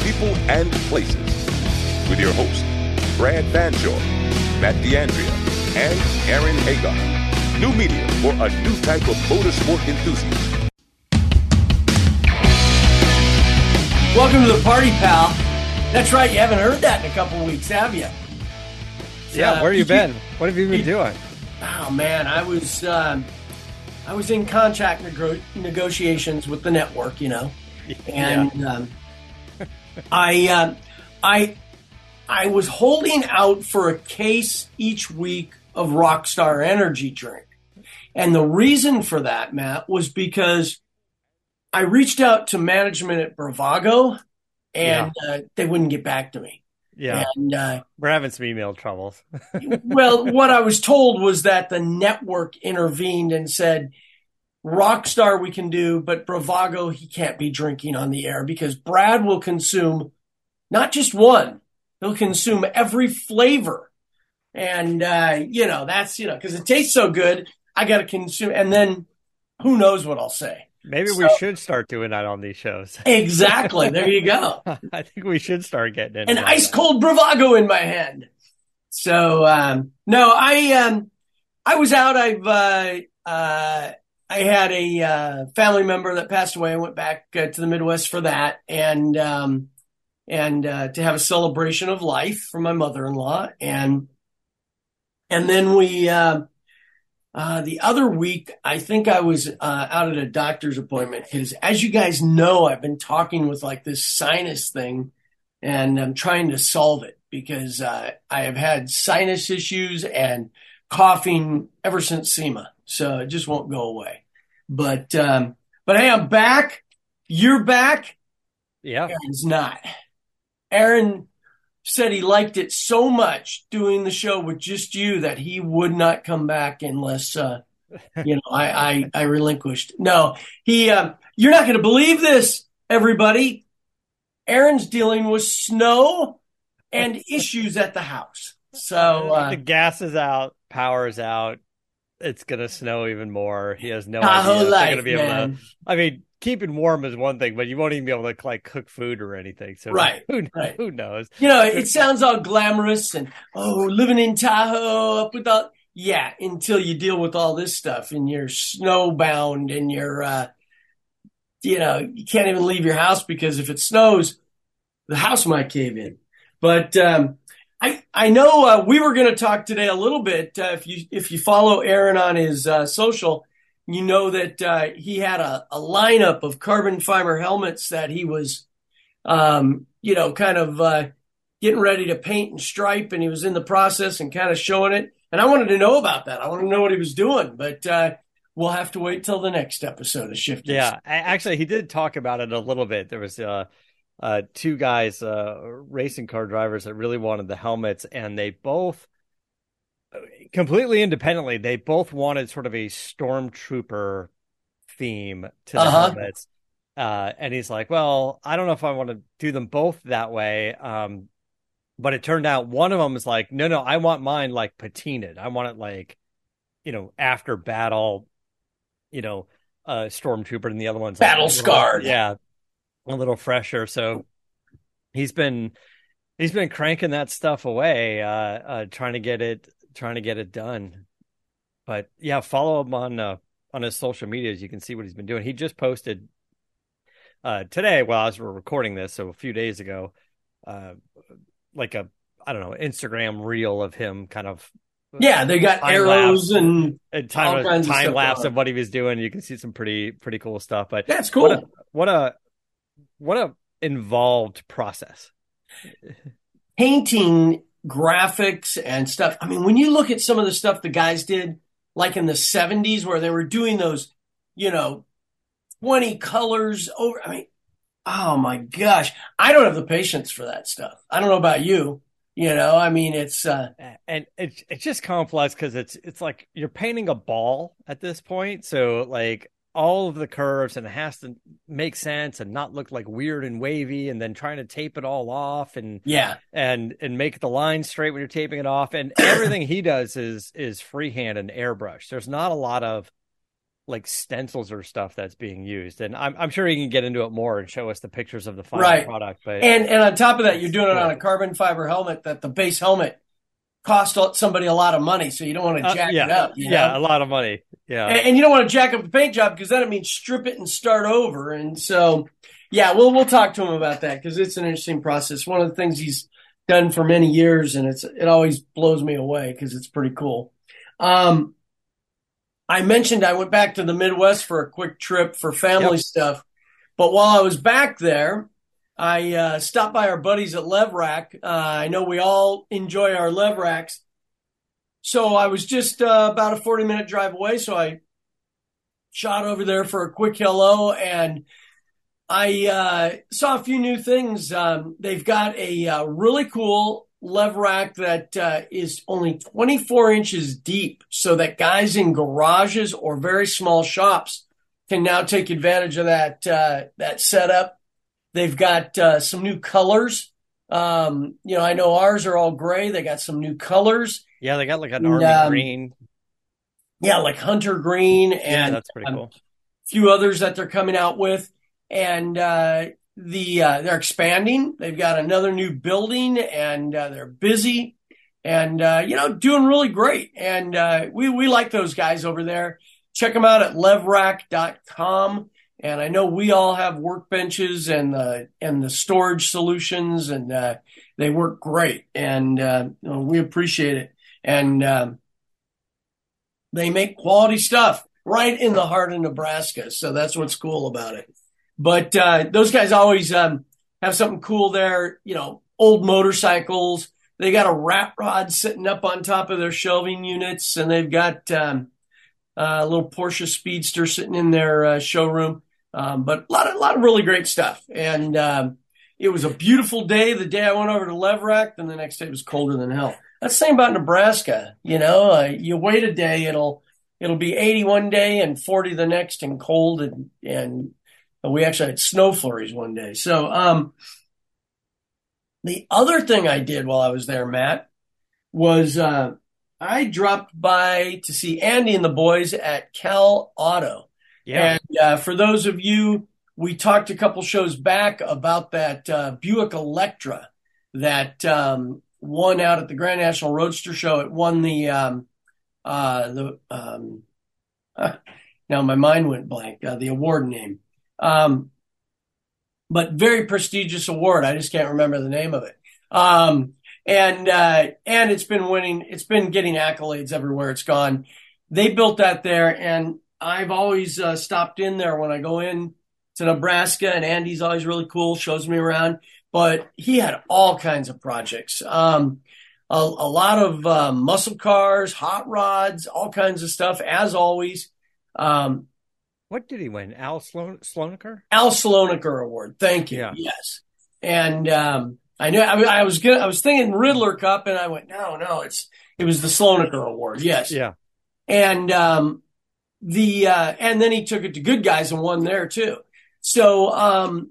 people and places. With your hosts, Brad Fanshawe, Matt D'Andrea, and Aaron Hagar. New media for a new type of motorsport enthusiast. Welcome to the party, pal. That's right, you haven't heard that in a couple of weeks, have you? Yeah, where have you been? What have you been doing? Oh man, I was in contract negotiations with the network, and I was holding out for a case each week of Rockstar Energy drink, and the reason for that, Matt, was because I reached out to management at Bravago, and they wouldn't get back to me. Yeah, and we're having some email troubles. Well, what I was told was that the network intervened and said, Rockstar we can do, but Bravago, he can't be drinking on the air because Brad will consume not just one, he'll consume every flavor. And, that's, because it tastes so good, I got to consume. And then who knows what I'll say. Maybe we should start doing that on these shows. Exactly. There you go. I think we should start getting into an ice cold Bravago in my hand. So, no, I was out. I had a family member that passed away. I went back to the Midwest for that and to have a celebration of life for my mother-in-law. And then we, the other week, I think I was out at a doctor's appointment because, as you guys know, I've been talking with like this sinus thing, and I'm trying to solve it because I have had sinus issues and coughing ever since SEMA, so it just won't go away. But hey, I'm back. You're back. Yeah, Aaron's not. Aaron said he liked it so much doing the show with just you that he would not come back unless, I relinquished. No, you're not going to believe this, everybody. Aaron's dealing with snow and issues at the house. So the gas is out, power is out. It's going to snow even more. He has no Tahoe idea. Life, They're going to be able man. to. I mean, keeping warm is one thing, but you won't even be able to like cook food or anything. So who knows? It sounds all glamorous and living in Tahoe up with all until you deal with all this stuff and you're snowbound and you're you can't even leave your house because if it snows, the house might cave in. But I know we were going to talk today a little bit. If you follow Aaron on his social, you know that he had a lineup of carbon fiber helmets that he was, kind of getting ready to paint and stripe, and he was in the process and kind of showing it. And I wanted to know about that. I wanted to know what he was doing, but we'll have to wait till the next episode of Shifting. Yeah, actually, he did talk about it a little bit. There was two guys, racing car drivers, that really wanted the helmets, and they both, completely independently, they both wanted sort of a stormtrooper theme to the helmets. And he's like, well, I don't know if I want to do them both that way. But it turned out one of them was like, no, I want mine like patinaed. I want it like, after battle, stormtrooper, and the other one's battle scarred. Yeah. A little fresher. So he's been cranking that stuff away, trying to get it done. But yeah, follow him on his social medias. You can see what he's been doing. He just posted today, as we're recording this, so a few days ago, like a, I don't know, Instagram reel of him kind of. Yeah, they got arrows and time lapse of what he was doing. You can see some pretty cool stuff. But that's cool. What a involved process. Painting, graphics, and stuff. I mean, when you look at some of the stuff the guys did, like in the 70s, where they were doing those, 20 colors over. I mean, oh my gosh, I don't have the patience for that stuff. I don't know about you. I mean, it's and it's just complex because it's like you're painting a ball at this point. So like all of the curves, and it has to make sense and not look like weird and wavy, and then trying to tape it all off and make the line straight when you're taping it off. And everything he does is freehand and airbrush. There's not a lot of like stencils or stuff that's being used. And I'm sure you can get into it more and show us the pictures of the final Right. product. But And on top of that, you're doing it on a carbon fiber helmet that the base helmet cost somebody a lot of money, so you don't want to jack it up. You know? A lot of money. Yeah, and you don't want to jack up the paint job because then it means strip it and start over. And so, yeah, we'll talk to him about that because it's an interesting process. One of the things he's done for many years, and it always blows me away because it's pretty cool. I mentioned I went back to the Midwest for a quick trip for family stuff, but while I was back there, I stopped by our buddies at Lev Rack. I know we all enjoy our Lev Racks. So I was just about a 40-minute drive away. So I shot over there for a quick hello, and I saw a few new things. They've got a really cool Lev Rack that is only 24 inches deep, so that guys in garages or very small shops can now take advantage of that setup. They've got some new colors. I know ours are all gray. They got some new colors. Yeah, they got like an army green. Yeah, like hunter green, and that's pretty cool. A few others that they're coming out with, and they're expanding. They've got another new building, and they're busy, and doing really great. And we like those guys over there. Check them out at levrack.com. And I know we all have workbenches and the storage solutions, and they work great. And we appreciate it. And they make quality stuff right in the heart of Nebraska. So that's what's cool about it. But those guys always have something cool there. Old motorcycles. They got a rat rod sitting up on top of their shelving units, and they've got a little Porsche Speedster sitting in their showroom. But a lot of really great stuff. And it was a beautiful day the day I went over to Lev Rack, then the next day it was colder than hell. That's the same about Nebraska. You wait a day, it'll be 80 one day and 40 the next, and cold, and we actually had snow flurries one day. So the other thing I did while I was there, Matt, was I dropped by to see Andy and the boys at Cal Auto. Yeah. And for those of you, we talked a couple shows back about that Buick Electra that won out at the Grand National Roadster Show. It won now my mind went blank, the award name. But very prestigious award. I just can't remember the name of it. And it's been winning. It's been getting accolades everywhere it's gone. They built that there, and I've always stopped in there when I go in to Nebraska, and Andy's always really cool, shows me around. But he had all kinds of projects, a lot of muscle cars, hot rods, all kinds of stuff, as always. What did he win? Al Slonaker? Al Slonaker Award. Thank you. Yeah. Yes. And I knew I was thinking Riddler Cup, and I went, no, it was the Slonaker Award. Yes. Yeah. And and then he took it to Good Guys and won there too. So,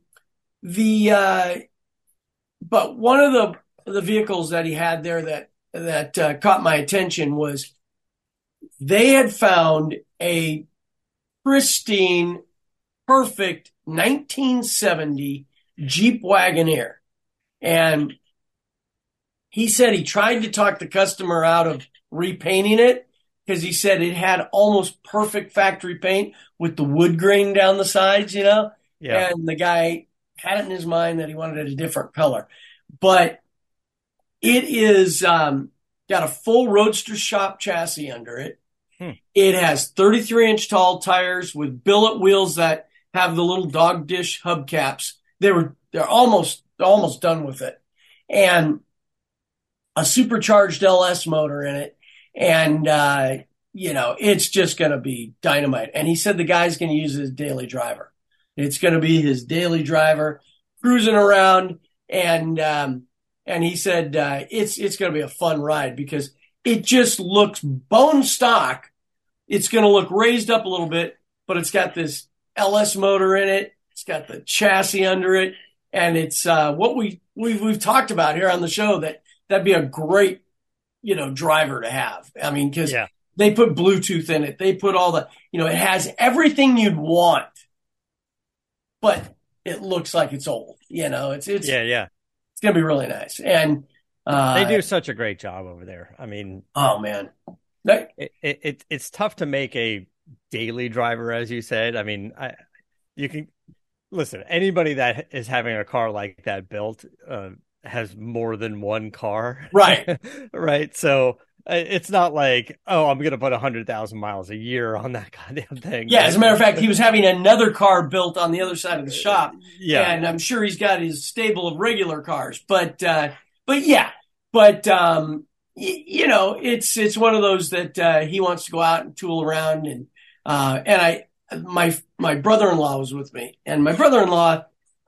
but one of the vehicles that he had there that caught my attention was they had found a pristine, perfect 1970 Jeep Wagoneer. And he said he tried to talk the customer out of repainting it, because he said it had almost perfect factory paint with the wood grain down the sides, Yeah. And the guy had it in his mind that he wanted a different color. But it is got a full Roadster shop chassis under it. It has 33-inch tall tires with billet wheels that have the little dog dish hubcaps. They're almost done with it. And a supercharged LS motor in it. And, it's just going to be dynamite. And he said the guy's going to use his daily driver. It's going to be his daily driver cruising around. And he said, it's going to be a fun ride because it just looks bone stock. It's going to look raised up a little bit, but it's got this LS motor in it. It's got the chassis under it. And it's, what we've talked about here on the show, that'd be a great, driver to have. I mean, because They put Bluetooth in it. They put all the, it has everything you'd want, but it looks like it's old. It's Yeah. It's going to be really nice. And they do such a great job over there. I mean, oh man, it's tough to make a daily driver, as you said. I mean, you can listen. Anybody that is having a car like that built has more than one car, right? Right. So it's not like, oh, I'm going to put 100,000 miles a year on that goddamn thing. Yeah. As a matter of fact, he was having another car built on the other side of the shop. Yeah. And I'm sure he's got his stable of regular cars, but yeah, it's one of those that he wants to go out and tool around. And my brother-in-law was with me, and my brother-in-law,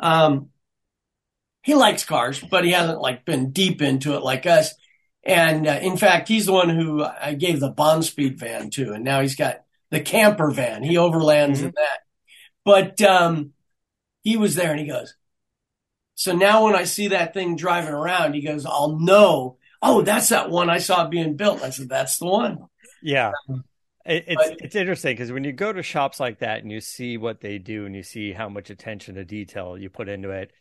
he likes cars, but he hasn't been deep into it like us. And in fact, he's the one who I gave the Bond Speed van to, and now he's got the camper van. He overlands in that. But he was there, and he goes, so now when I see that thing driving around, he goes, I'll know, oh, that's that one I saw being built. I said, that's the one. Yeah. It's interesting because when you go to shops like that and you see what they do and you see how much attention to detail you put into it,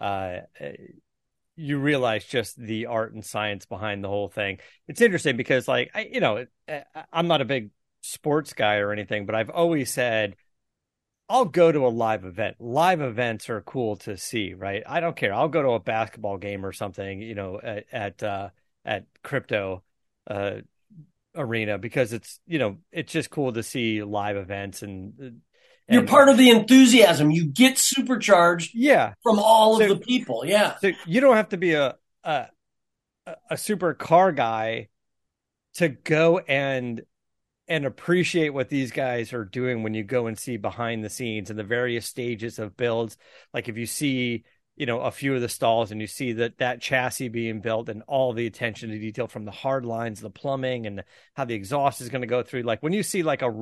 you realize just the art and science behind the whole thing. It's interesting because I'm not a big sports guy or anything, but I've always said, I'll go to a live event. Live events are cool to see, right? I don't care. I'll go to a basketball game or something, at Crypto Arena because it's just cool to see live events and you're part of the enthusiasm. You get supercharged from all of the people. Yeah. So you don't have to be a super car guy to go and appreciate what these guys are doing when you go and see behind the scenes and the various stages of builds. Like if you see, a few of the stalls and you see that chassis being built and all the attention to detail from the hard lines, the plumbing and how the exhaust is going to go through. Like when you see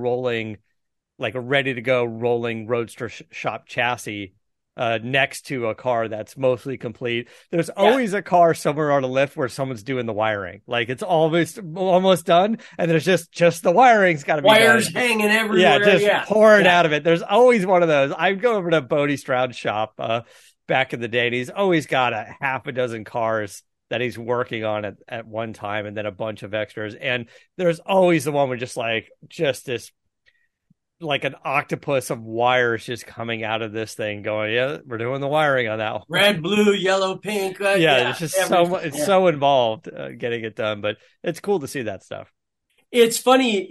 a ready to go rolling roadster shop chassis next to a car that's mostly complete, there's always a car somewhere on a lift where someone's doing the wiring. Like it's almost done, and there's just the wiring's got to be wires done. Hanging everywhere. Pouring out of it. There's always one of those. I'd go over to Bodie Stroud's shop back in the day, and he's always got a half a dozen cars that he's working on at one time, and then a bunch of extras. And there's always the one with just this like an octopus of wires just coming out of this thing going, yeah, we're doing the wiring on that one. Red, blue, yellow, pink. It's just so involved getting it done, but it's cool to see that stuff. It's funny,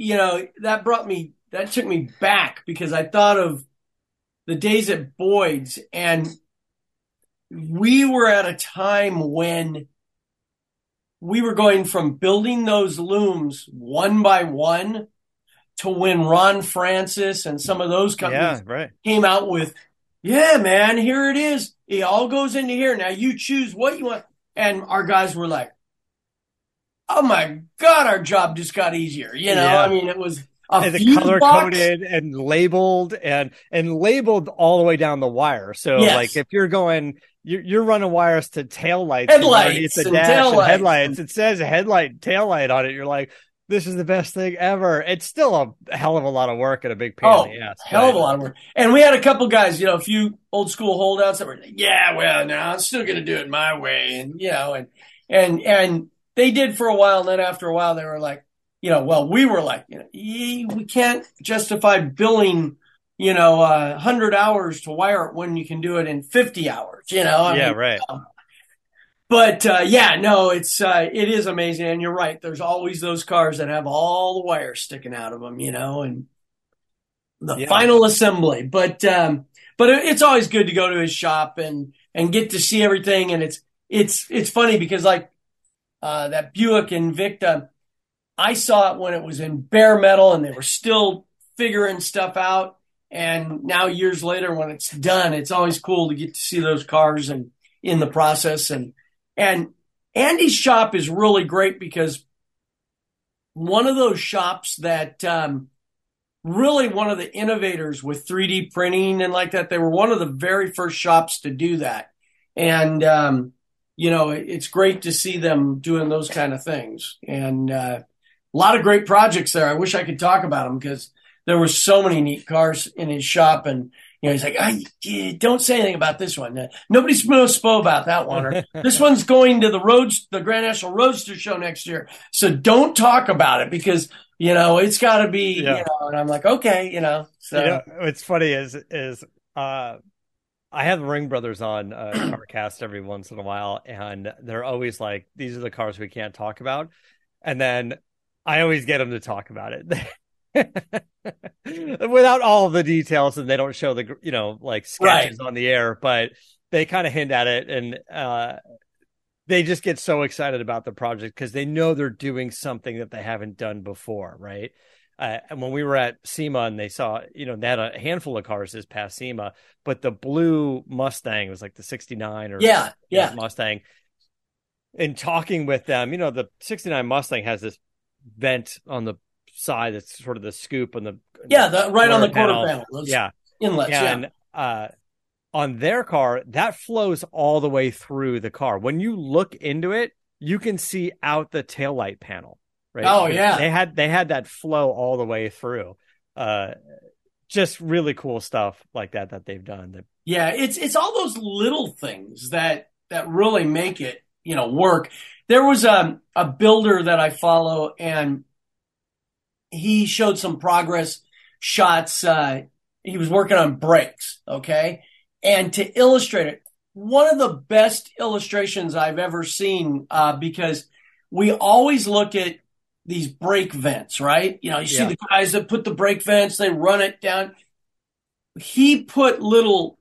that took me back because I thought of the days at Boyd's, and we were at a time when we were going from building those looms one by one to when Ron Francis and some of those companies came out with, man, here it is. It all goes into here. Now you choose what you want. And our guys were like, oh my God, our job just got easier. I mean, it was color coded and labeled and labeled all the way down the wire. So like if you're going, you're running wires to taillights, headlights, the dash and headlights. It says a headlight, taillight on it. You're like, this is the best thing ever. It's still a hell of a lot of work and a big pain in the ass. Hell of a lot of work. And we had a couple guys, a few old school holdouts that were like, no, I'm still going to do it my way. And they did for a while. And then after a while, they were like, we were like, we can't justify billing, 100 hours to wire it when you can do it in 50 hours, right. But it is amazing, and you're right. There's always those cars that have all the wires sticking out of them, and the final assembly. But it's always good to go to his shop and get to see everything. And it's funny because that Buick Invicta, I saw it when it was in bare metal and they were still figuring stuff out. And now years later, when it's done, it's always cool to get to see those cars and in the process. And Andy's shop is really great because one of those shops that really one of the innovators with 3D printing and like that, they were one of the very first shops to do that. And, it's great to see them doing those kind of things. And lot of great projects there. I wish I could talk about them because there were so many neat cars in his shop. And, he's like, don't say anything about this one. Nobody's supposed to spoke about that one. Or this one's going to the Grand National Roadster show next year. So don't talk about it because, it's got to be, and I'm like, okay, so. What's funny is I have the Ring Brothers on CarCast every once in a while, and they're always like, these are the cars we can't talk about. And then I always get them to talk about it without all of the details, and they don't show the, sketches on the air, but they kind of hint at it. And they just get so excited about the project because they know they're doing something that they haven't done before. Right. And when we were at SEMA and they saw, they had a handful of cars this past SEMA, but the blue Mustang was like the 69 or Mustang. And talking with them, the 69 Mustang has this vent on the side that's sort of the scoop on the right on the quarter panel. Inlets. And on their car, that flows all the way through the car. When you look into it, you can see out the taillight panel. Right? Oh yeah, they had that flow all the way through. Just really cool stuff like that they've done. It's all those little things that really make it work. There was a builder that I follow, and he showed some progress shots. He was working on brakes, okay, and to illustrate it, one of the best illustrations I've ever seen because we always look at these brake vents, right? You see the guys that put the brake vents, they run it down. He put little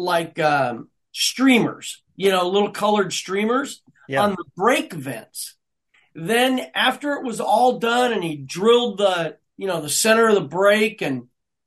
streamers, little colored streamers on the brake vents. Then after it was all done and he drilled the center of the brake and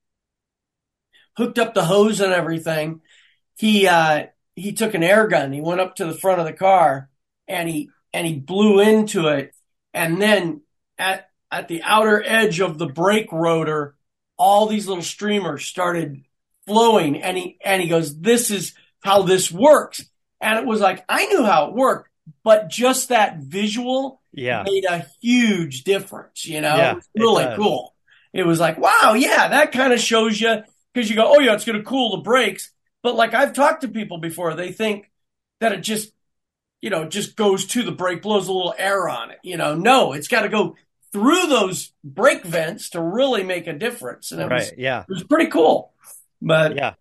hooked up the hose and everything, he took an air gun. He went up to the front of the car and he blew into it. And then at the outer edge of the brake rotor, all these little streamers started flowing. And he goes, this is how this works. And it was like, I knew how it worked, but just that visual made a huge difference. It was really cool. It was like, wow, that kind of shows you, because you go, it's going to cool the brakes. But like I've talked to people before, they think that it just goes to the brake, blows a little air on it. No, it's got to go through those brake vents to really make a difference. And it was pretty cool. But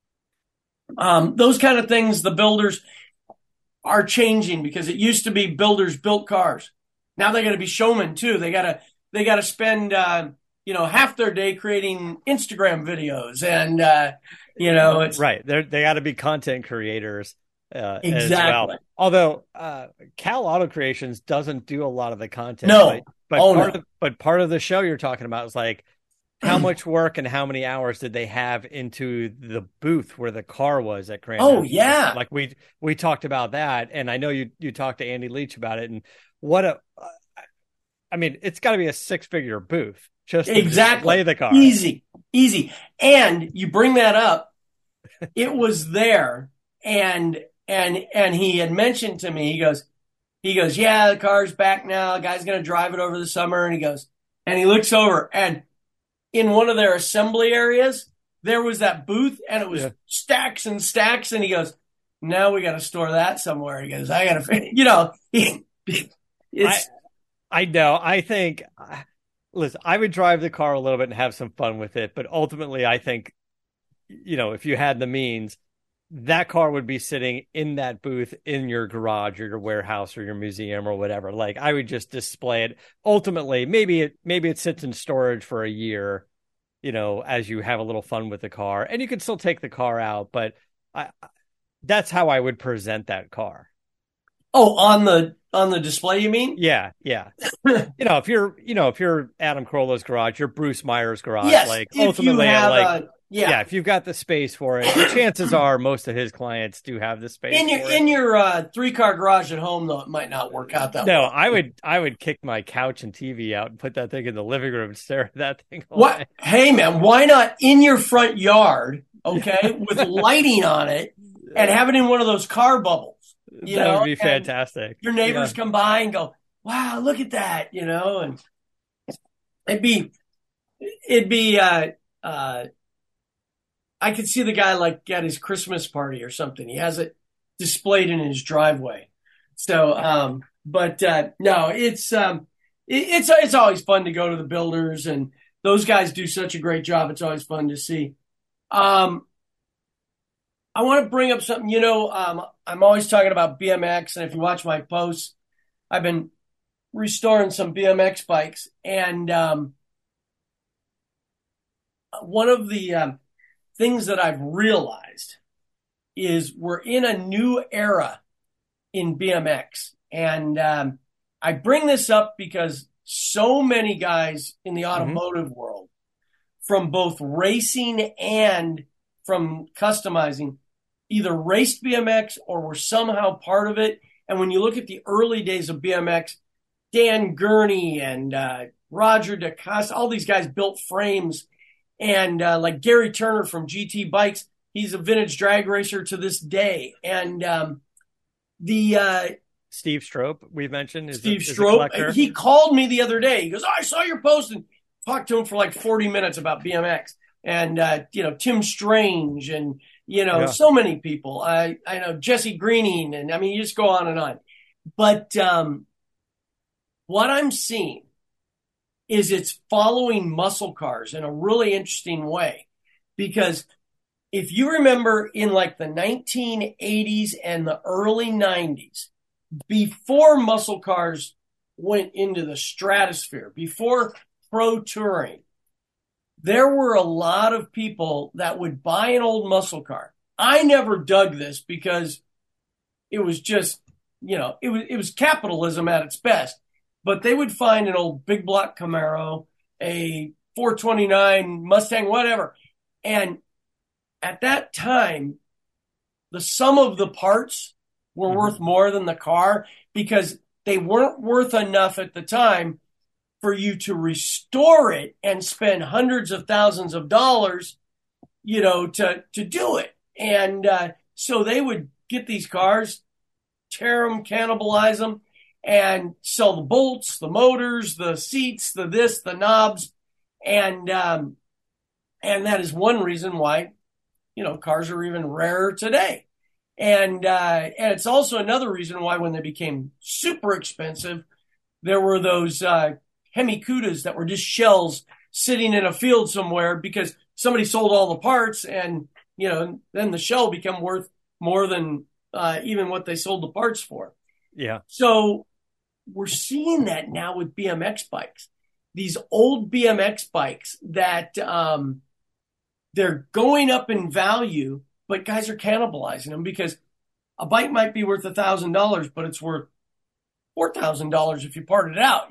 those kind of things, the builders are changing because it used to be builders built cars. Now they got to be showmen too. They got to spend half their day creating Instagram videos, and it's right. They got to be content creators. Exactly. As well. Although Cal Auto Creations doesn't do a lot of the content. No. But part of the show you're talking about is like how much work and how many hours did they have into the booth where the car was at Grand National? Yeah. Like we talked about that, and I know you talked to Andy Leach about it, and it's got to be a 6-figure booth just to display the car. Easy. And you bring that up, it was there, and he had mentioned to me, he goes, yeah, the car's back now. The guy's going to drive it over the summer. And he looks over, and in one of their assembly areas, there was that booth, and it was stacks and stacks. And he goes, now we got to store that somewhere. He goes, I got to, I know. I think, listen, I would drive the car a little bit and have some fun with it. But ultimately, I think, if you had the means, that car would be sitting in that booth in your garage or your warehouse or your museum or whatever. Like, I would just display it. Ultimately, maybe it sits in storage for a year, as you have a little fun with the car, and you can still take the car out. But that's how I would present that car. Oh, on the display, you mean? Yeah. If you're Adam Carolla's garage, you're Bruce Meyer's garage. Yes, like ultimately, if you've got the space for it, chances are most of his clients do have the space. In your 3-car garage at home, though, it might not work out that no, way. I would kick my couch and TV out and put that thing in the living room and stare at that thing all day. Hey, man, why not in your front yard, okay, with lighting on it, and have it in one of those car bubbles? That would be fantastic. Your neighbors come by and go, wow, look at that, and it'd be, I could see the guy like at his Christmas party or something. He has it displayed in his driveway. So, no, it's always fun to go to the builders, and those guys do such a great job. It's always fun to see. Um, I want to bring up something. I'm always talking about BMX, and if you watch my posts, I've been restoring some BMX bikes, and one of the things that I've realized is we're in a new era in BMX. And I bring this up because so many guys in the automotive world, from both racing and from customizing, either raced BMX or were somehow part of it. And when you look at the early days of BMX, Dan Gurney and Roger DeCosta, all these guys built frames. And like Gary Turner from GT Bikes, he's a vintage drag racer to this day. And the Steve Strope, we've mentioned, Steve Strope, he called me the other day. He goes, I saw your post, and talked to him for like 40 minutes about BMX. And, Tim Strange and, so many people. I know Jesse Greening, and I mean, you just go on and on. But what I'm seeing is it's following muscle cars in a really interesting way. Because if you remember in like the 1980s and the early 90s, before muscle cars went into the stratosphere, before pro touring, there were a lot of people that would buy an old muscle car. I never dug this because it was just, it was capitalism at its best. But they would find an old big block Camaro, a 429 Mustang, whatever. And at that time, the sum of the parts were worth more than the car because they weren't worth enough at the time for you to restore it and spend hundreds of thousands of dollars, to do it. And so they would get these cars, tear them, cannibalize them, and sell the bolts, the motors, the seats, the this, the knobs. And that is one reason why, cars are even rarer today. And it's also another reason why when they became super expensive, there were those Hemi Cudas that were just shells sitting in a field somewhere because somebody sold all the parts, and, then the shell became worth more than even what they sold the parts for. Yeah. So we're seeing that now with BMX bikes. These old BMX bikes that they're going up in value, but guys are cannibalizing them because a bike might be worth $1,000, but it's worth $4,000 if you part it out.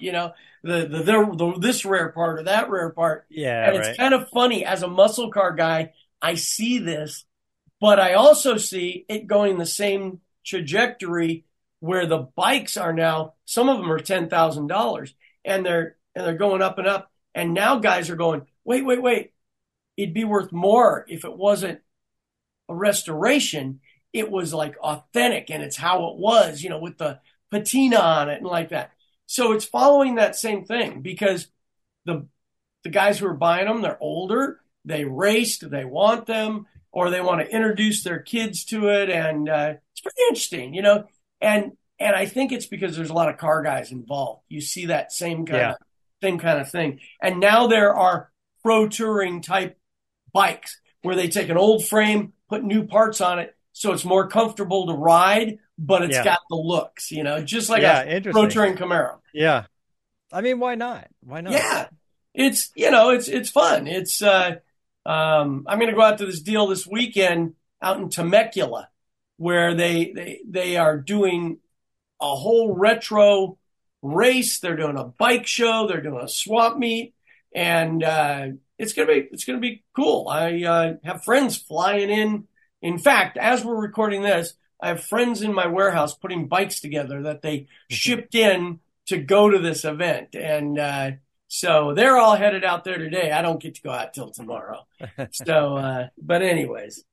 This rare part or that rare part. Yeah, and it's kind of funny as a muscle car guy. I see this, but I also see it going the same trajectory where the bikes are now. Some of them are $10,000, and they're going up and up. And now guys are going, wait. It'd be worth more if it wasn't a restoration. It was like authentic, and it's how it was, with the patina on it and like that. So it's following that same thing because the guys who are buying them, they're older, they raced, they want them, or they want to introduce their kids to it. And it's pretty interesting, and I think it's because there's a lot of car guys involved. You see that same kind of thing. And now there are pro touring type bikes where they take an old frame, put new parts on it, so it's more comfortable to ride, but it's got the looks, just like a pro touring Camaro. Yeah. I mean, why not? Why not? Yeah. It's, it's fun. It's, I'm going to go out to this deal this weekend out in Temecula where they are doing a whole retro race. They're doing a bike show. They're doing a swap meet, and it's gonna be cool. I have friends flying in. In fact, as we're recording this, I have friends in my warehouse putting bikes together that they shipped in to go to this event, and so they're all headed out there today. I don't get to go out till tomorrow. So, but anyways,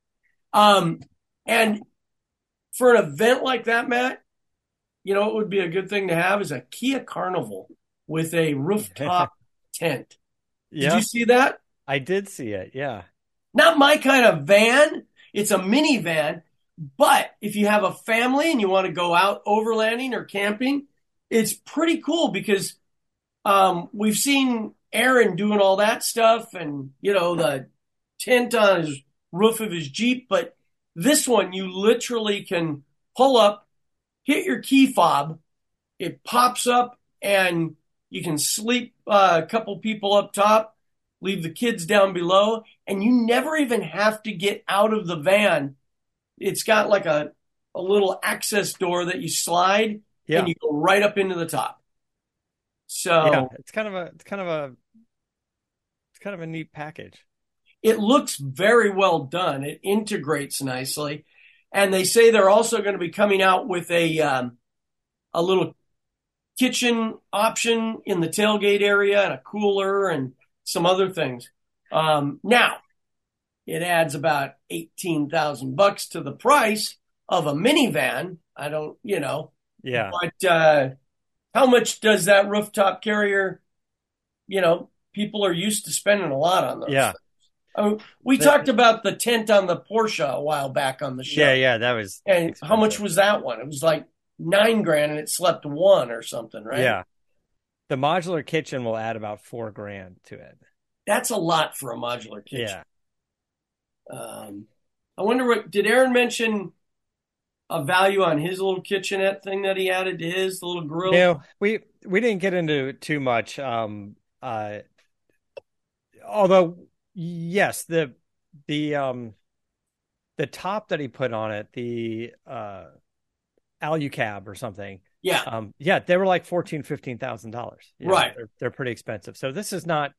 and for an event like that, Matt, it would be a good thing to have is a Kia Carnival with a rooftop tent. Did Yeah, you see that? I did see it. Yeah. Not my kind of van. It's a minivan. But if you have a family and you want to go out overlanding or camping, it's pretty cool because we've seen Aaron doing all that stuff and, the tent on his roof of his Jeep. But this one, you literally can pull up, hit your key fob, it pops up, and you can sleep a couple people up top, leave the kids down below, and you never even have to get out of the van. It's got like a little access door that you slide Yeah. and you go right up into the top. So Yeah, it's kind of a neat package. it looks very well done. It integrates nicely. And they say they're also going to be coming out with a little kitchen option in the tailgate area and a cooler and some other things. Now, it adds about $18,000 to the price of a minivan. I don't, Yeah. but how much does that rooftop carrier, people are used to spending a lot on those. Yeah. We talked about the tent on the Porsche a while back on the show. Yeah, that was And expensive. how much was that one? It was like $9,000 and it slept one or something, right? Yeah. The modular kitchen will add about $4,000 to it. That's a lot for a modular kitchen. Yeah. I wonder did Aaron mention a value on his little kitchenette thing that he added to his, the little grill? No, we didn't get into it too much. Although yes, the top that he put on it, the Alucab or something. Yeah. They were like $14,000-$15,000. Right. They're pretty expensive. So this is not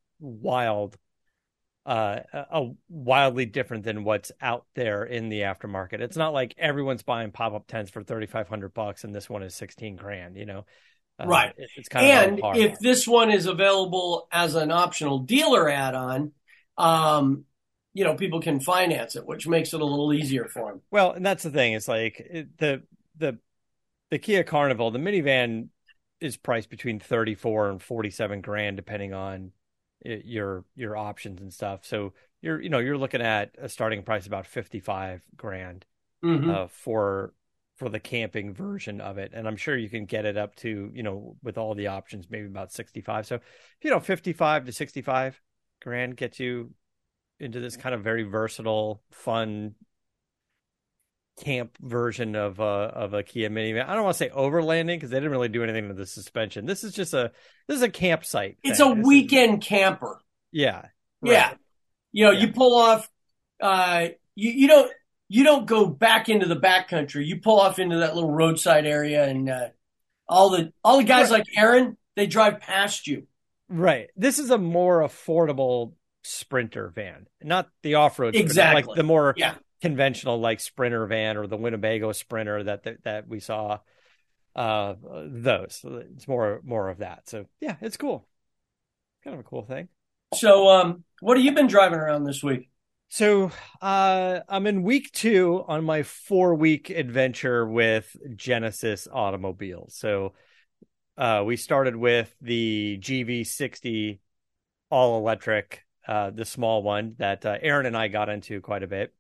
wildly different than what's out there in the aftermarket. It's not like everyone's buying pop-up tents for $3,500 and this one is $16,000, Right. It's kind of And if this one is available as an optional dealer add-on, people can finance it, which makes it a little easier for them. Well, and that's the thing. It's like the Kia Carnival, the minivan is priced between 34 and 47 grand, depending on your options and stuff. So you're looking at a starting price about 55 grand for the camping version of it. And I'm sure you can get it up to, with all the options, maybe about 65. So, 55 to 65 grand gets you into this kind of very versatile, fun camp version of a Kia minivan. I don't want to say overlanding because they didn't really do anything to the suspension. This is a campsite. It's a weekend camper. Yeah. Right. Yeah. You pull off, you don't go back into the backcountry. You pull off into that little roadside area and, all the guys like Aaron, they drive past you. Right. This is a more affordable Sprinter van, not the off-road Sprinter, exactly. like the more conventional like Sprinter van or the Winnebago Sprinter that we saw. Those. It's more of that. So yeah, it's cool. Kind of a cool thing. So what have you been driving around this week? So I'm in week 2 on my 4-week adventure with Genesis Automobiles. So we started with the GV60 all electric, the small one that Aaron and I got into quite a bit.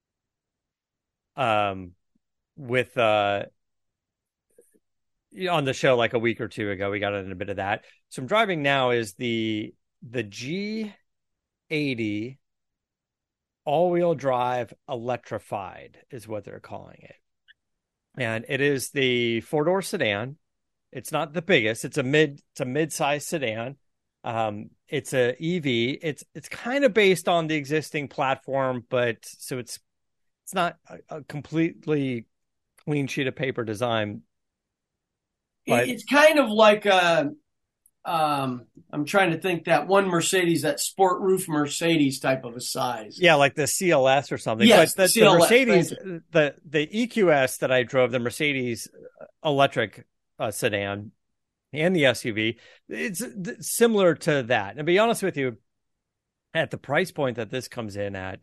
With on the show like a week or 2 ago, we got into a bit of that. So I'm driving now is the G80 all-wheel drive electrified is what they're calling it. And it is the 4-door sedan. It's not the biggest. It's a mid-size sedan. It's a EV. It's kind of based on the existing platform, but so it's not a completely clean sheet of paper design. But it's kind of like I'm trying to think that one Mercedes, that sport roof Mercedes type of a size. Yeah, like the CLS or something. Yes, but the CLS, Mercedes, the EQS that I drove, the Mercedes electric sedan and the SUV, it's similar to that. And to be honest with you, at the price point that this comes in at,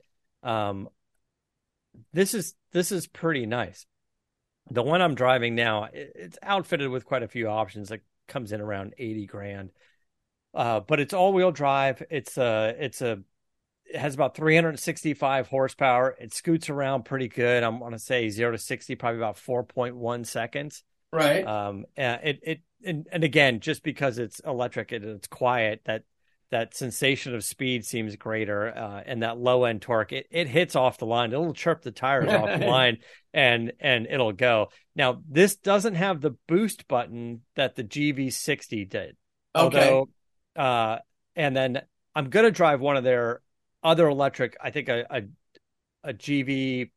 this is pretty nice. The one I'm driving now, it's outfitted with quite a few options. It comes in around 80 grand. but it's all-wheel drive. It has about 365 horsepower. It scoots around pretty good. I'm going to say 0 to 60 probably about 4.1 seconds. Right. And again, just because it's electric and it's quiet, that sensation of speed seems greater, and that low end torque, it hits off the line. It'll chirp the tires off the line, and it'll go. Now, this doesn't have the boost button that the GV60 did. Okay. Although, and then I'm gonna drive one of their other electric, I think a GV70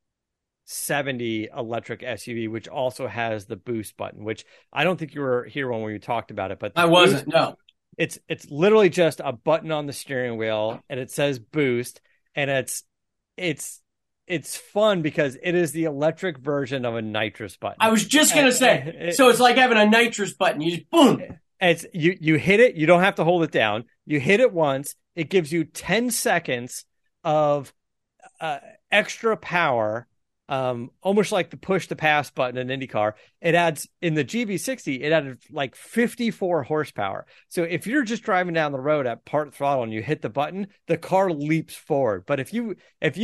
electric SUV, which also has the boost button, which I don't think you were here when we talked about it, but I wasn't. No. It's literally just a button on the steering wheel, and it says boost, and it's fun because it is the electric version of a nitrous button. I was just gonna say, so it's like having a nitrous button. You just boom. It's you hit it, you don't have to hold it down. You hit it once, it gives you 10 seconds of extra power. Almost like the push to pass button in IndyCar. It adds, in the GV60, it added like 54 horsepower. So if you're just driving down the road at part throttle and you hit the button, the car leaps forward. But if you're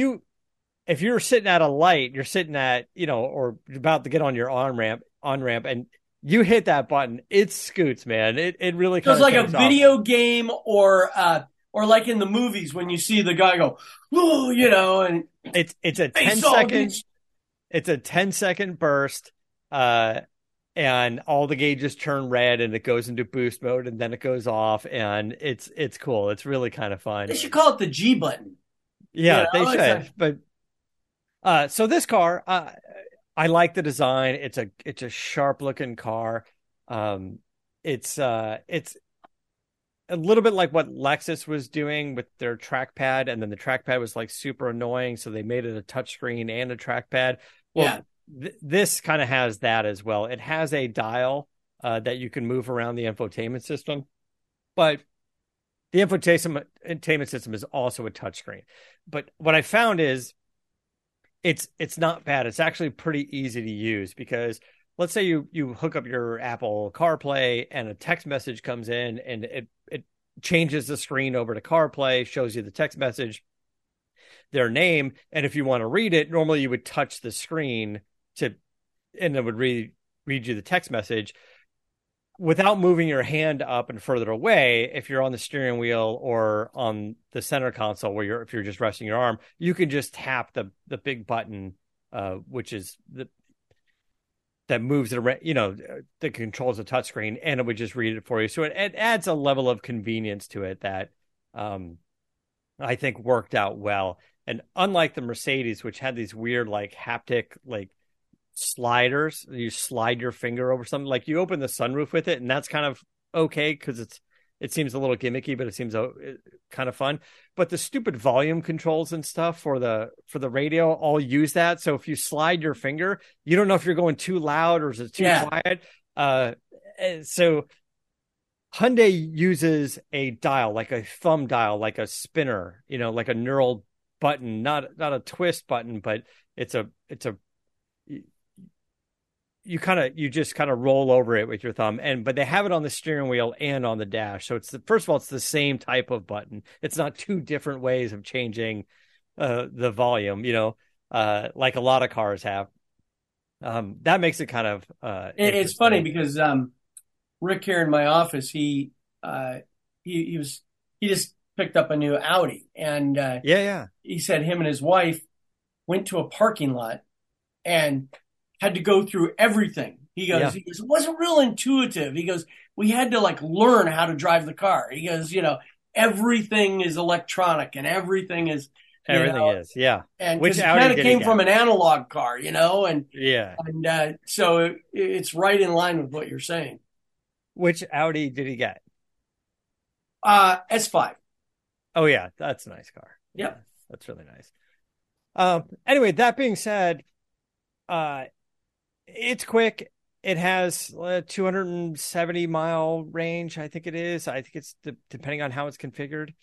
sitting at a light, you're sitting at, or about to get on your on ramp, and you hit that button, it scoots, man. It really kind of like a video off. Game or like in the movies when you see the guy go, oh, and it's a 10-second. It's a 10-second burst, and all the gauges turn red, and it goes into boost mode, and then it goes off, and it's cool. It's really kind of fun. They should call it the G button. Yeah, they should. But so this car, I like the design. It's a sharp looking car. It's a little bit like what Lexus was doing with their trackpad, and then the trackpad was like super annoying, so they made it a touchscreen and a trackpad. Well, this kind of has that as well. It has a dial that you can move around the infotainment system, but the infotainment system is also a touchscreen. But what I found is it's not bad. It's actually pretty easy to use, because let's say you hook up your Apple CarPlay and a text message comes in, and it changes the screen over to CarPlay, shows you the text message, their name, and if you want to read it, normally you would touch the screen and it would read you the text message without moving your hand up and further away. If you're on the steering wheel or on the center console, if you're just resting your arm, you can just tap the big button, which is that moves it around, that controls the touchscreen, and it would just read it for you. So it adds a level of convenience to it that I think worked out well. And unlike the Mercedes, which had these weird like haptic like sliders, you slide your finger over something, like you open the sunroof with it, and that's kind of okay because it seems a little gimmicky, but it seems kind of fun. But the stupid volume controls and stuff for the radio all use that. So if you slide your finger, you don't know if you're going too loud or is it too quiet. So Hyundai uses a dial, like a thumb dial, like a spinner, like a knurled button, not a twist button, but you just kind of roll over it with your thumb, but they have it on the steering wheel and on the dash. So first of all, it's the same type of button. It's not two different ways of changing the volume, like a lot of cars have. That makes it kind of it's funny because Rick here in my office, he just picked up a new Audi, and he said him and his wife went to a parking lot and had to go through everything. He goes, it wasn't real intuitive. He goes, we had to like learn how to drive the car. He goes, everything is electronic and everything is, and which kind of came from an analog car, and so it's right in line with what you're saying. Which Audi did he get? S5. Oh yeah, that's a nice car. Yep. Yeah, that's really nice. Anyway, that being said, it's quick. It has a 270 mile range. I think it is. I think it's depending on how it's configured.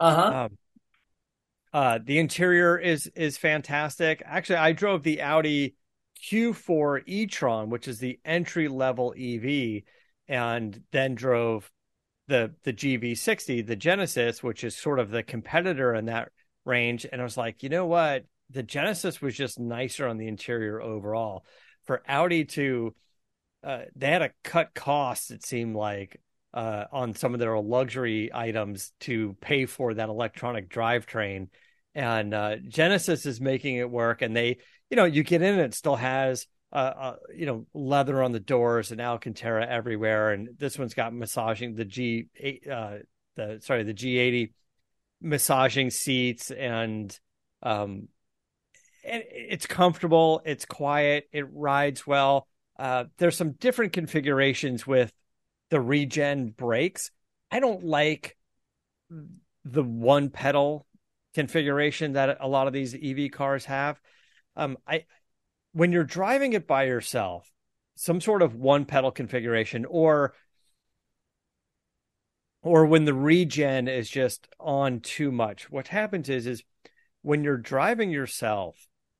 The interior is fantastic. Actually, I drove the Audi Q4 e-tron, which is the entry level EV, and then drove the GV60, the Genesis, which is sort of the competitor in that range. And I was like, you know what? The Genesis was just nicer on the interior overall. For Audi to, they had to cut costs, it seemed like, on some of their luxury items to pay for that electronic drivetrain. And Genesis is making it work. And they, you get in, it still has, leather on the doors and Alcantara everywhere. And this one's got massaging the G80 massaging seats, and it's comfortable, it's quiet, it rides well. There's some different configurations with the regen brakes. I don't like the one pedal configuration that a lot of these EV cars have. When you're driving it by yourself, some sort of one pedal configuration, or when the regen is just on too much, what happens is when you're driving yourself,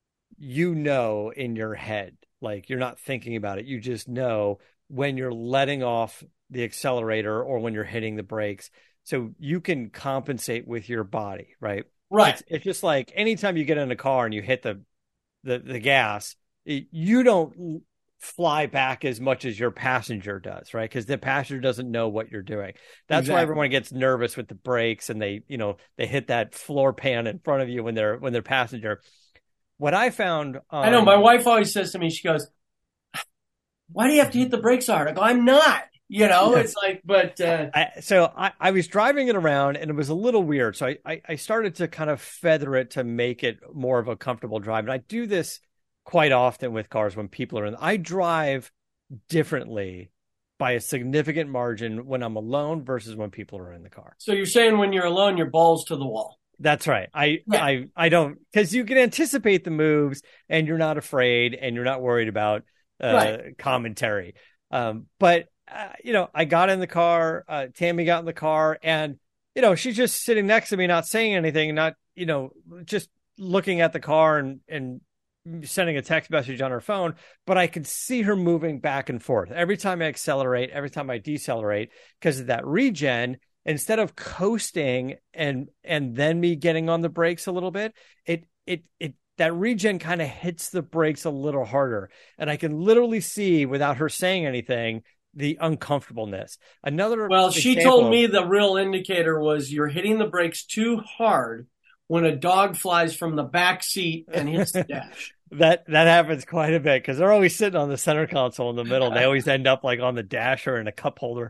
in your head, like you're not thinking about it. You just know when you're letting off the accelerator or when you're hitting the brakes. So you can compensate with your body, right? Right. It's just like anytime you get in a car and you hit the gas, you don't fly back as much as your passenger does, right? Because the passenger doesn't know what you're doing. That's why everyone gets nervous with the brakes, and they hit that floor pan in front of you when they're passenger. What I found, I know my wife always says to me, she goes, "Why do you have to hit the brakes hard?" I go, "I'm not." It's like, but I was driving it around, and it was a little weird. So I started to kind of feather it to make it more of a comfortable drive. And I do this quite often with cars when people are in. I drive differently by a significant margin when I'm alone versus when people are in the car. So you're saying when you're alone, you're balls to the wall. That's right. I don't, because you can anticipate the moves and you're not afraid and you're not worried about commentary. But I got in the car, Tammy got in the car, and, she's just sitting next to me, not saying anything, not, just looking at the car and sending a text message on her phone, but I could see her moving back and forth every time I accelerate, every time I decelerate, because of that regen. Instead of coasting and then me getting on the brakes a little bit, that regen kind of hits the brakes a little harder, and I can literally see, without her saying anything, the uncomfortableness. She told me the real indicator was you're hitting the brakes too hard when a dog flies from the back seat and hits the dash. That happens quite a bit, because they're always sitting on the center console in the middle. They always end up like on the dash or in a cup holder.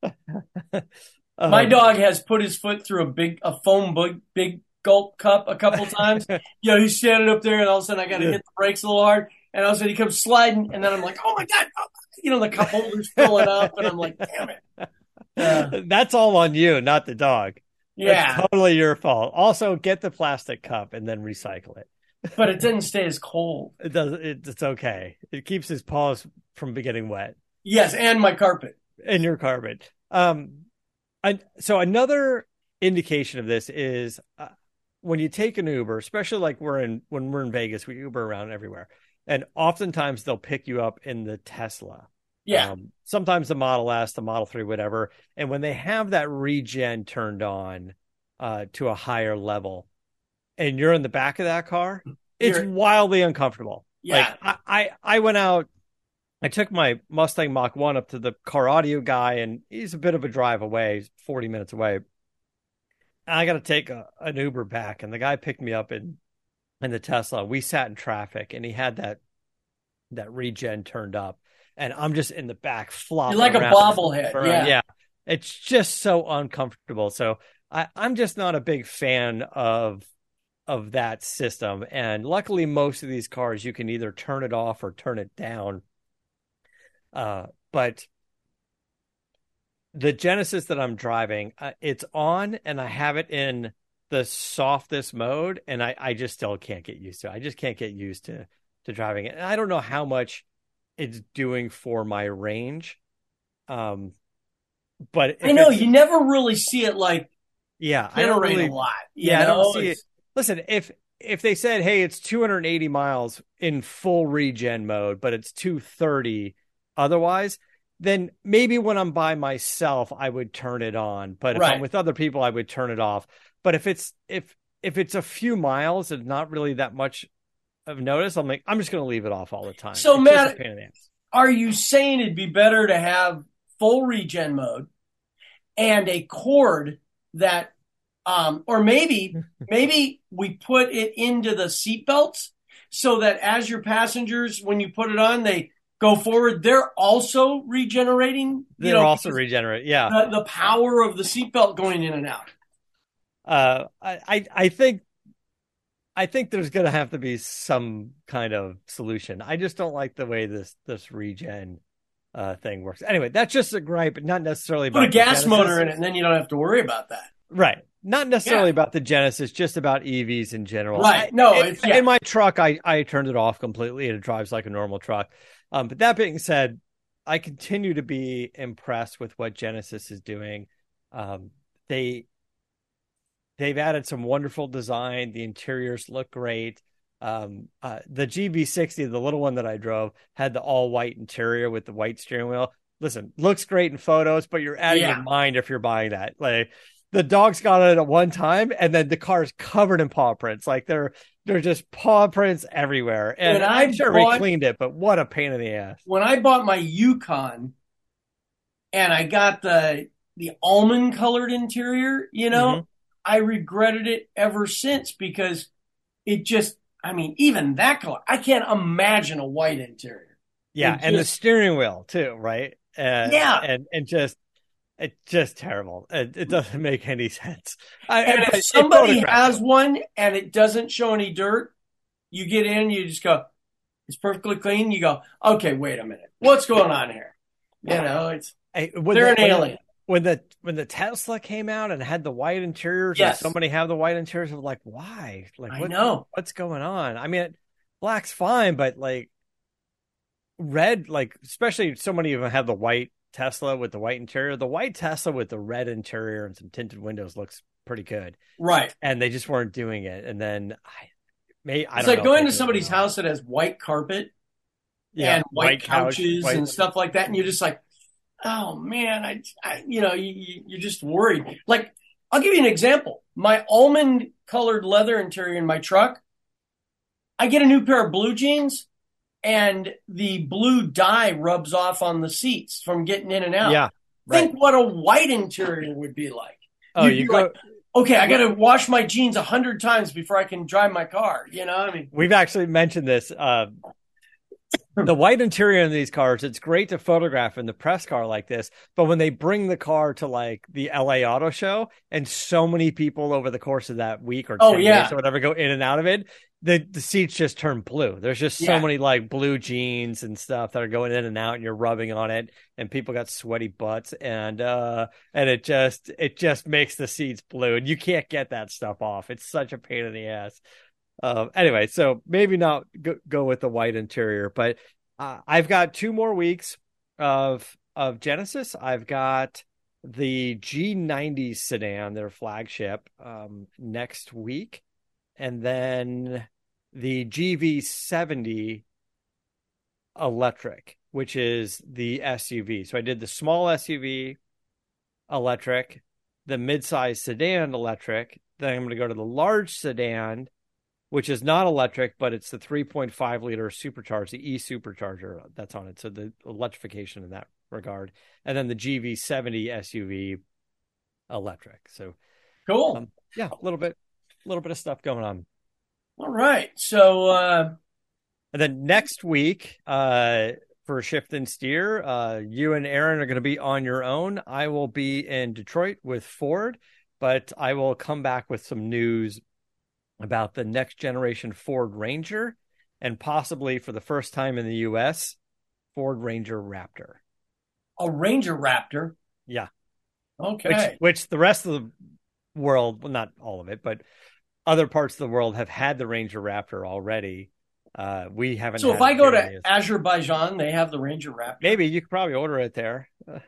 My dog has put his foot through a foam big gulp cup a couple times. He's standing up there, and all of a sudden I got to hit the brakes a little hard, and all of a sudden he comes sliding, and then I'm like, oh my God, the cup holder's filling up, and I'm like, damn it. That's all on you, not the dog. Yeah. That's totally your fault. Also, get the plastic cup and then recycle it. But it didn't stay as cold. It does. It's okay. It keeps his paws from getting wet. Yes, and my carpet. And your carpet. So another indication of this is when you take an Uber, especially like when we're in Vegas, we Uber around everywhere, and oftentimes they'll pick you up in the Tesla. Yeah. Sometimes the Model S, the Model 3, whatever. And when they have that regen turned on to a higher level, and you're in the back of that car, it's wildly uncomfortable. Yeah. Like I went out. I took my Mustang Mach-1 up to the car audio guy, and he's a bit of a drive away, 40 minutes away. And I got to take an Uber back, and the guy picked me up in the Tesla. We sat in traffic, and he had that regen turned up, and I'm just in the back flopping. You're like a bobblehead. Yeah. It's just so uncomfortable. So I'm just not a big fan of that system. And luckily, most of these cars, you can either turn it off or turn it down. But the Genesis that I'm driving, it's on, and I have it in the softest mode, and I just still can't get used to it. I just can't get used to driving it. And I don't know how much it's doing for my range. But I know you never really see it generate a lot. I don't see it. Listen, if they said, hey, it's 280 miles in full regen mode, but it's 230 otherwise, then maybe when I'm by myself, I would turn it on. But if I'm with other people, I would turn it off. But if it's a few miles and not really that much of notice, I'm like, I'm just going to leave it off all the time. So it's Matt, just a pain in the ass. Are you saying it'd be better to have full regen mode and a cord that, or maybe we put it into the seatbelts so that as your passengers, when you put it on, they go forward, they're also regenerating. They're also regenerate. Yeah. The power of the seatbelt going in and out. I think there's going to have to be some kind of solution. I just don't like the way this regen thing works. Anyway, that's just a gripe, but not necessarily about put a gas motor in it, and then you don't have to worry about that. Right. Not necessarily about the Genesis, just about EVs in general. Right. In my truck, I turned it off completely, and it drives like a normal truck. But that being said, I continue to be impressed with what Genesis is doing. They've added some wonderful design. The interiors look great. The GV60, the little one that I drove, had the all white interior with the white steering wheel. Listen, looks great in photos, but you're out of your mind if you're buying that. Like, the dogs got it at one time, and then the car's covered in paw prints. Like, they're just paw prints everywhere. And I'm sure we cleaned it, but what a pain in the ass. When I bought my Yukon and I got the almond colored interior, I regretted it ever since, because it just, even that color, I can't imagine a white interior. Yeah. And the steering wheel too, right? And it's just terrible. It doesn't make any sense. And if somebody has one and it doesn't show any dirt, you get in, you just go, it's perfectly clean. You go, okay, wait a minute. What's going on here? They're an alien. When the Tesla came out and had the white interiors, and so many have the white interiors, I'm like, why? Like, I know what's going on. Black's fine, but like red, like, especially so many of them have the white Tesla with the white interior. The white Tesla with the red interior and some tinted windows looks pretty good, right? And they just weren't doing it. And then it's like going to somebody's house that has white carpet, and white couches and stuff like that, and you're just like, oh man, you're just worried. Like, I'll give you an example. My almond colored leather interior in my truck, I get a new pair of blue jeans, and the blue dye rubs off on the seats from getting in and out. Yeah. Think what a white interior would be like. Oh, you go. Like, okay, I got to wash my jeans 100 times before I can drive my car. We've actually mentioned this. The white interior in these cars, it's great to photograph in the press car like this, but when they bring the car to like the LA Auto Show, and so many people over the course of that week or 10 days or whatever go in and out of it, the seats just turn blue. There's just so many like blue jeans and stuff that are going in and out, and you're rubbing on it, and people got sweaty butts, and it just makes the seats blue, and you can't get that stuff off. It's such a pain in the ass. Anyway, so maybe not go with the white interior, but I've got 2 more weeks of Genesis. I've got the G90 sedan, their flagship, next week, and then the GV70 electric, which is the SUV. So I did the small SUV electric, the midsize sedan electric. Then I'm going to go to the large sedan, which is not electric, but it's the 3.5 liter supercharged, the e-supercharger that's on it. So the electrification in that regard. And then the GV70 SUV electric. So cool. A little bit of stuff going on. All right. So, and then next week, for Shift and Steer, you and Aaron are going to be on your own. I will be in Detroit with Ford, but I will come back with some news about the next generation Ford Ranger, and possibly for the first time in the U.S., Ford Ranger Raptor. A Ranger Raptor? Yeah. Okay. Which the rest of the world, well, not all of it, but other parts of the world have had the Ranger Raptor already. We haven't. So if I go to Azerbaijan, they have the Ranger Raptor? Maybe. You could probably order it there.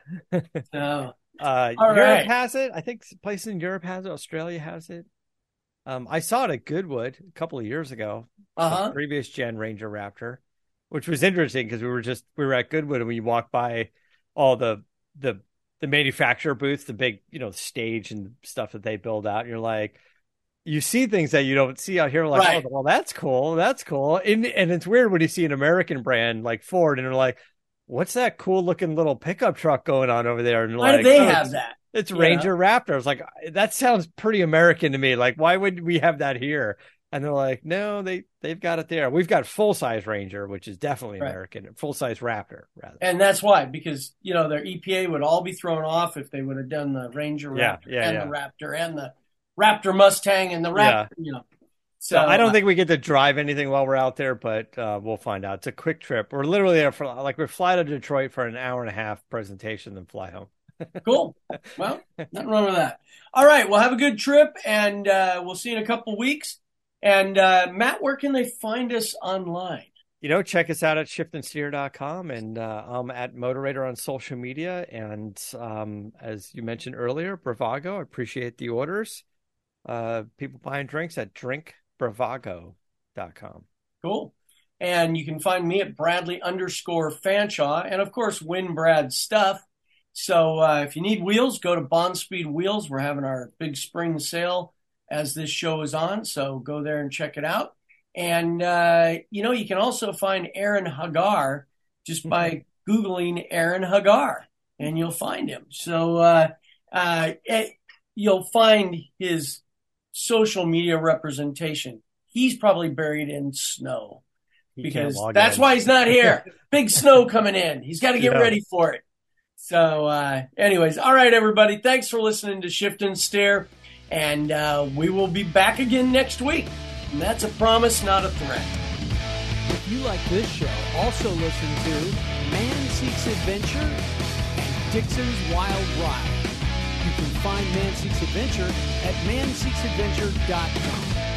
No. Europe has it. I think places in Europe has it. Australia has it. I saw it at Goodwood a couple of years ago. The previous gen Ranger Raptor, which was interesting because we were at Goodwood and we walked by all the manufacturer booths, the big, stage and stuff that they build out. And you're like, you see things that you don't see out here. Like, Right. oh, well, that's cool. That's cool. And it's weird when you see an American brand like Ford and you're like, what's that cool looking little pickup truck going on over there? And Why like, do they have that? It's Ranger Raptor. I was like, that sounds pretty American to me. Like, why would we have that here? And they're like, no, they've got it there. We've got full-size Ranger, which is definitely American. Full-size Raptor, rather. And that's why, because, their EPA would all be thrown off if they would have done the Ranger Raptor the Raptor and the Raptor Mustang and the Raptor, So I don't think we get to drive anything while we're out there, but we'll find out. It's a quick trip. We're literally there we fly to Detroit for an hour and a half presentation, then fly home. Cool. Well, nothing wrong with that. All right. Well, have a good trip, and we'll see you in a couple weeks. And Matt, where can they find us online? Check us out at shiftandsteer.com, and I'm at Motorator on social media. And as you mentioned earlier, Bravago, I appreciate the orders. People buying drinks at drinkbravago.com. Cool. And you can find me at Bradley_Fanshaw, and of course, win Brad's stuff. So if you need wheels, go to Bond Speed Wheels. We're having our big spring sale as this show is on. So go there and check it out. And, you can also find Aaron Hagar just by Googling Aaron Hagar, and you'll find him. So you'll find his social media representation. He's probably buried in snow because that's why he's not here. Big snow coming in. He's got to get ready for it. So anyways, all right, everybody. Thanks for listening to Shift and Steer. And we will be back again next week. And that's a promise, not a threat. If you like this show, also listen to Man Seeks Adventure and Dixon's Wild Ride. You can find Man Seeks Adventure at manseeksadventure.com.